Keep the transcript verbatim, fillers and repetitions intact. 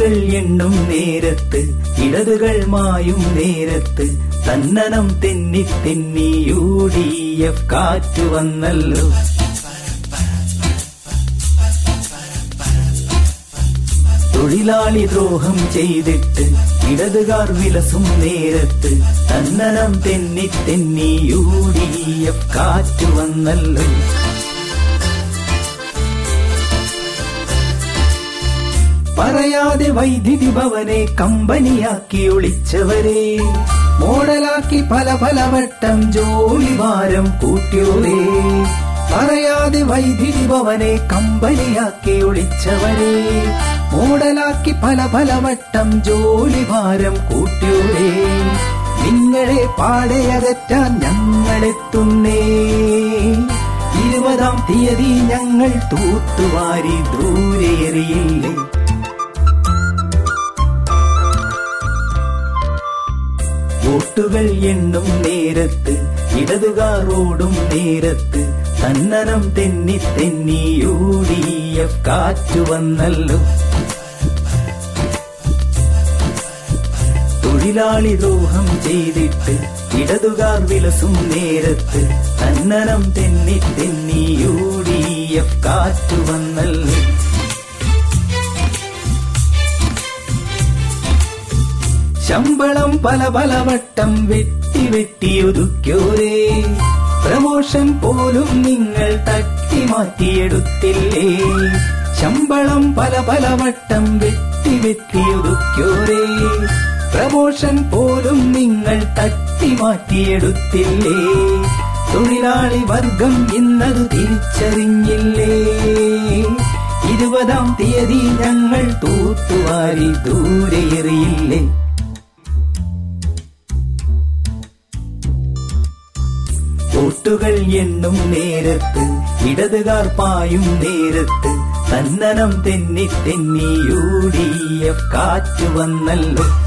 വോട്ടുകൾ എണ്ണും നേരത്ത് ഇടതുകൾ മായും നേരത്ത് തന്നനം തെന്നി തെന്നി യു ഡി എഫ് കാറ്റ് വന്നല്ലോ. തൊഴിലാളി ദ്രോഹം ചെയ്തിട്ട് ഇടതുകാർ വിലസും നേരത്ത് തന്നനം തെന്നി തെന്നി യു ഡി എഫ് കാറ്റ് വന്നല്ലോ. പറയാതെ വൈദ്യുതി ഭവനെ കമ്പനിയാക്കി ഒളിച്ചവരെ, മോഡലാക്കി പല പല വട്ടം ജോലി ഭാരം കൂട്ടിയോരേ. പറയാതെ വൈദ്യുതി ഭവനെ കമ്പനിയാക്കി ഒളിച്ചവരെ, മോഡലാക്കി പല പല വട്ടം ജോലി ഭാരം കൂട്ടിയോരേ. നിങ്ങളെ പാടെ അകറ്റാൻ ഞങ്ങളെത്തുന്നേ. ഇരുപതാം തീയതി ഞങ്ങൾ തൂത്തുവാരി ദൂരെ എറിയില്ലേ. വോട്ടുകൾ എണ്ണും നേരത്ത് ഇടതുകാർ ഓടും നേരത്ത് തന്നനം തെന്നി തെന്നി യു ഡി എഫ് കാറ്റ് വന്നല്ലോ. തൊഴിലാളി ദ്രോഹം ചെയ്തിട്ട് ഇടതുകാർ വിലസും നേരത്ത് തന്നനം തെന്നി തെന്നി യു ഡി എഫ് കാറ്റ് വന്നല്ലോ. ശമ്പളം പല പല വട്ടം വെട്ടി വെട്ടി ഒതുക്കിയോരേ. പ്രമോഷൻ പോലും നിങ്ങൾ തട്ടി മാറ്റിയെടുത്തില്ലേ. ശമ്പളം പല പല വട്ടം വെട്ടി വെട്ടി ഒതുക്കിയോരേ. പ്രമോഷൻ പോലും നിങ്ങൾ തട്ടി മാറ്റിയെടുത്തില്ലേ. തൊഴിലാളി വർഗം ഇന്നത് തിരിച്ചറിഞ്ഞില്ലേ. ഇരുപതാം തീയതി ഞങ്ങൾ തൂത്തുവാരി ദൂരെ എറിയില്ലേ. വോട്ടുകൾ എണ്ണും നേരത്ത് ഇടതുകാർ പായും നേരത്ത് തന്നനം തെന്നി തെന്നി യു ഡി എഫ് കാറ്റ് വന്നല്ലോ.